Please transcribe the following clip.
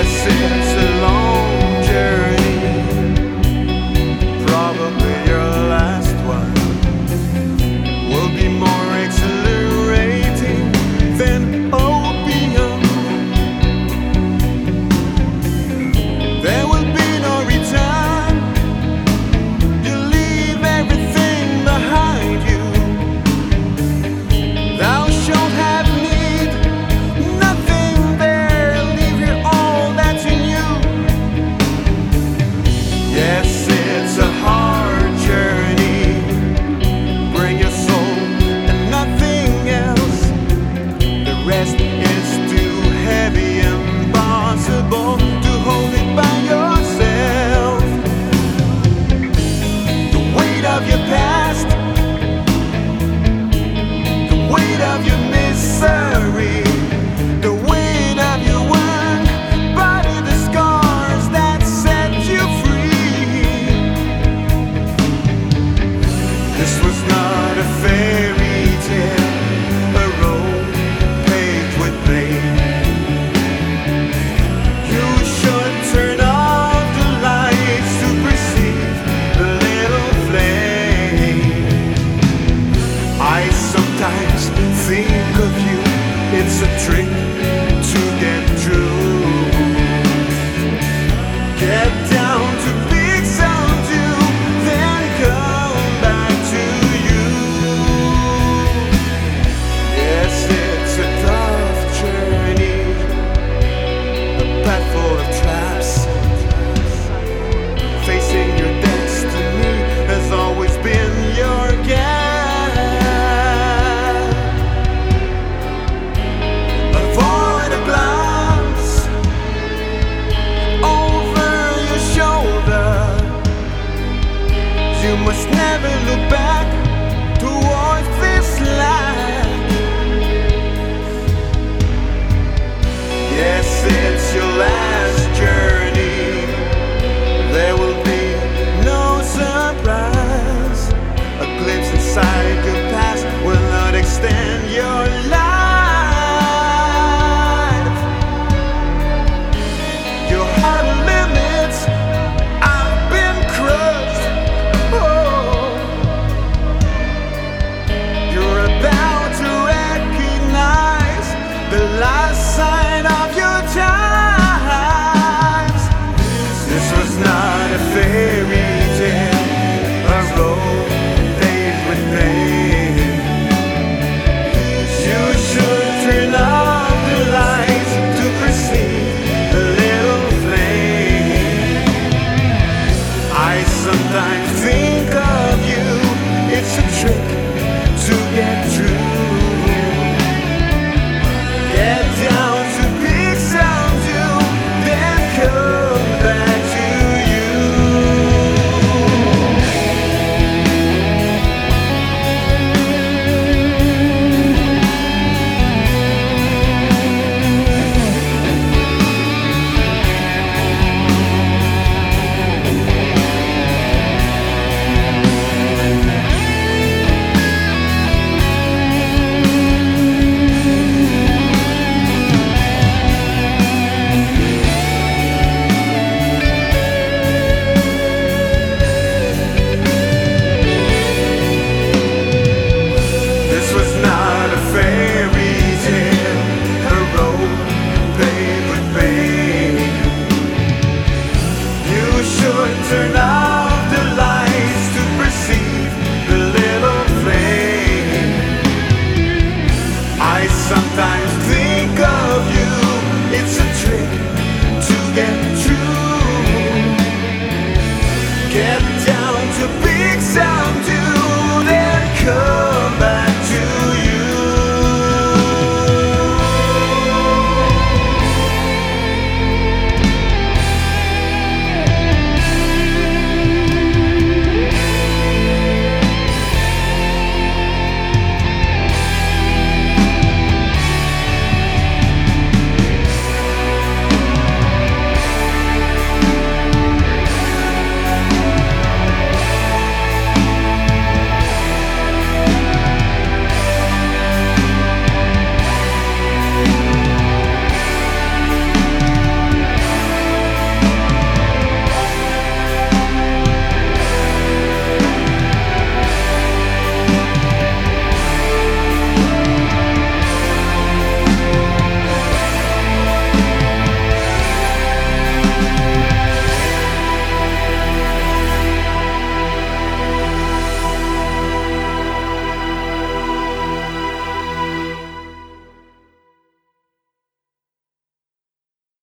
Yes, it's a long journey, probably your last one. Will be more exhilarating than opium. There will be no return. You leave everything behind you. Thou shalt have need nothing there. Leave here all that's in you. Yes, it's a hard journey. Bring your soul and nothing else. The rest is too heavy, impossible to hold it by yourself. The weight of your past, the weight of your misery, the weight of your work, body, the scars that set you free. This was not a fairy tale, a road paved with pain. You should turn off the lights to perceive the little flame. I sometimes think of you, it's a trick to get through. Get down to big sound you, then come back to you. Yes, it's a tough journey, a path full of traps. Facing your destiny has always been your gap. Avoid a glance over your shoulder. You must never look back towards this light. Yes, it's your last journey. There will be no surprise. A glimpse inside your past will not extend your life. Your heart limits, I've been crushed. Oh, you're about to recognize the last sign of your times. This was not a fairy tale, a road paved with pain. You should turn off the lights to perceive the little flame. I sometimes think of you, it's a trick to get through. Get down to big sound you, then come back to you. This was not a fairy tale, a road paved with pain. You should turn off the lights to perceive the little flame. I sometimes